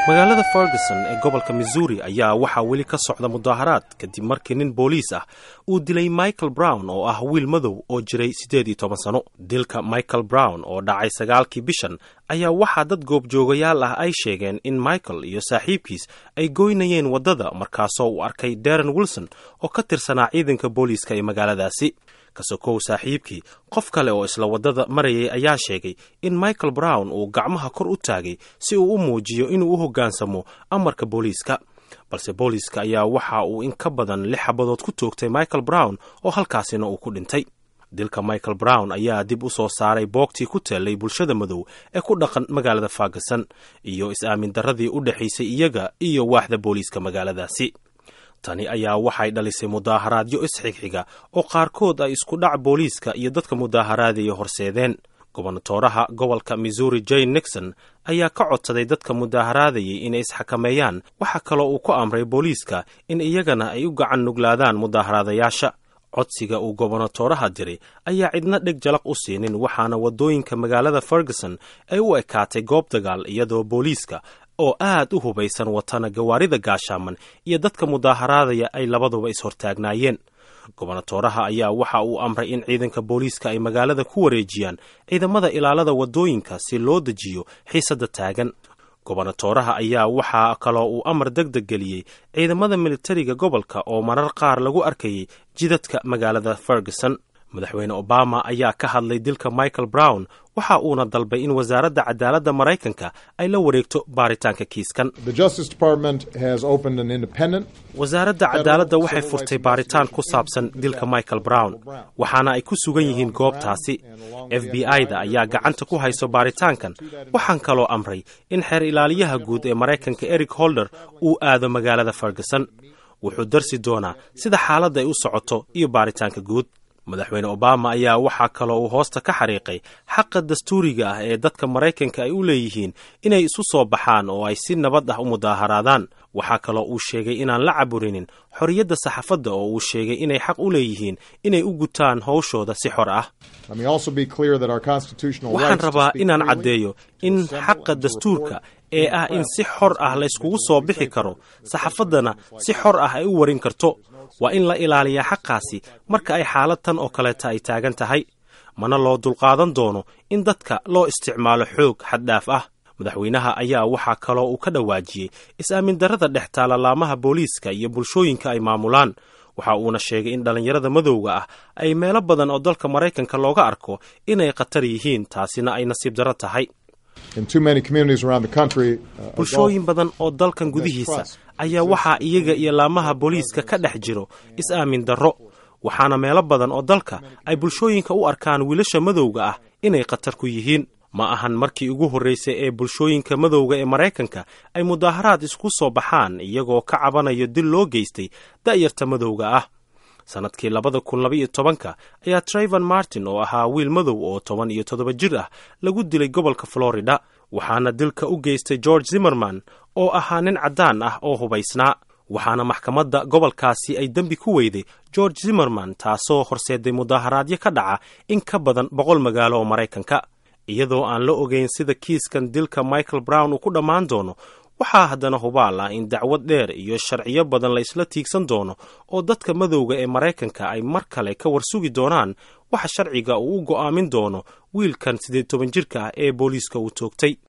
magaalada Ferguson ee gobolka Missouri ayaa waxaa weli ka socda mudaharaad kadib markii nin booliis ah uu dilay Michael Brown oo ah wiil madow oo jiray 18 sano. Dilka Michael Brown oo dhacay 9kii bishan ayaa waxaa dad goobjoogayaal ah ay sheegeen in Michael iyo saaxiibkiis ay goynayeen wadada markaasoo uu arkay Darren Wilson oo ka tirsanaa ciidanka booliiska ee magaaladaasi. kasokow saaxiibkii qof kale oo isla wadada marayay ayaa sheegay in Michael Brown uu gacmaha kor u taagay si uu u muujiyo inuu u hoggaansamo amarka booliiska, balse booliiska ayaa waxa uu in ka badan 6 xabadood ku toogtay Michael Brown oo halkaasina uu ku dhintay. Dilka Michael Brown ayaa dib u soo saaray boogtii ku teelay bulshada madow ee ku dhaqan magaalada Ferguson iyo is-aamin darradii u dhaxaysay iyaga iyo waaxda booliiska magaaladaasi. Tani ayaa waxay dhalisay mudaharaadyo isxigxiga oo qaarkood ay isku dhac booliiska iyo dadka mudaharaadaya horseedeen. Gobernatoraha gobolka Missouri Jay Nixon ayaa ka codsaday dadka mudaharaadayay inay isxakameeyaan, waxa kaloo uu ku amray booliiska in iyagana ay u gacan nuglaadaan mudaharaadayaasha. Codsiga uu gobernatoraha diray ayaa cidna dheg jalaq u siinin, waxaana wadooyinka magaalada Ferguson ay u ekaatay goob dagaal iyadoo booliiska oo aad u hubaysan watana gawaarida gaashaaman iyo dadka mudaharaadaya ay labaduba is-hortaagnaayeen. Gobernatoraha ayaa waxa uu amray in ciidanka booliiska ay magaalada ku wareejiyaan ciidamada ilaalada wadooyinka si loo dejiyo xiisada taagan. Gobernatoraha ayaa waxa kaloo uu amar degdeg geliyay ciidamada militariga gobolka oo marar qaar lagu arkayay jidadka magaalada Ferguson. Madaxweyne Obama ayaa ka hadlay dilka Michael Brown, waxa uuna dalbay in wasaaradda cadaaladda Mareykanka ay la wareegto baaritaanka kiiskan. Wasaaradda cadaaladda waxay furtay baaritaan ku saabsan dilka Michael Brown, waxaana ay ku sugan yihiin goobtaasi. FBI-da ayaa gacanta ku hayso baaritaankan. Waxaan kaloo amray in xeer ilaaliyaha guud ee Mareykanka Eric Holder uu aado magaalada Ferguson. Wuxuu darsi doonaa sida xaaladda ay u socoto iyo baaritaanka guud. Madaxweyne Obama ayaa waxaa kaloo uu hoosta ka xariiqay xaqa dastuuriga ah ee dadka Mareykanka ay u leeyihiin inay isu soo baxaan oo ay si nabad ah u mudaharaadaan. Waxaa kaloo uu sheegay inaan la caburinin xorriyadda saxaafadda oo uu sheegay inay xaq u leeyihiin inay u gutaan hawshooda si xor ah. Waxaan rabaa inaan caddeeyo in xaqa dastuurka ee ah in si xor ah la iskugu soo bixi karo, saxaafaddana si xor ah ay u warin karto. Waa in la ilaaliyaa xaqaasi marka ay xaalad tan oo kaleeta ay taagan tahay, mana loo dulqaadan doono in dadka loo isticmaalo xoog xad-dhaaf ah. Madaxweynaha ayaa waxaa kaloo uu ka dhawaajiyey is-aamin darrada dhex taala laamaha booliiska iyo bulshooyinka ay maamulaan. Waxa uuna sheegay in dhalinyarada madowga ah ay meelo badan oo dalka Mareykanka looga arko inay khatar yihiin, taasina ay nasiib darro tahay. Bulshooyin badan oo dalkan gudihiisa ayaa waxaa iyaga iyo laamaha booliiska ka dhex jiro is-aamin darro, waxaana meelo badan oo dalka ay bulshooyinka u arkaan wiilasha madowga ah inay khatar ku yihiin. Ma ahan markii ugu horreysay ee bulshooyinka madowga ee Mareykanka ay mudaharaad isku soo baxaan iyagoo ka cabanayo dil loo geystay da'yarta madowga ah. Sanadkii 2012 ayaa Trayvon Martin oo ahaa wiil madow oo 17 jir ah lagu dilay gobolka Florida, waxaana dilka u geystay George Zimmerman oo ahaa nin caddaan ah oo hubaysnaa. Waxaana maxkamadda gobolkaasi ay dembi ku weyday George Zimmerman, taasoo horseeday mudaharaadyo ka dhaca in ka badan 100 magaalo oo Mareykanka. Iyadoo aan la ogeyn sida kiiskan dilka Michael Brown uu ku dhammaan doono, waxaa haddana hubaal ah in dacwad dheer iyo sharciyo badan la isla tiigsan doono oo dadka madowga ee Mareykanka ay mar kale ka warsugi doonaan waxa sharciga uu u go'aamin doono wiilkan 18 jirka ah ee booliiska uu toogtay.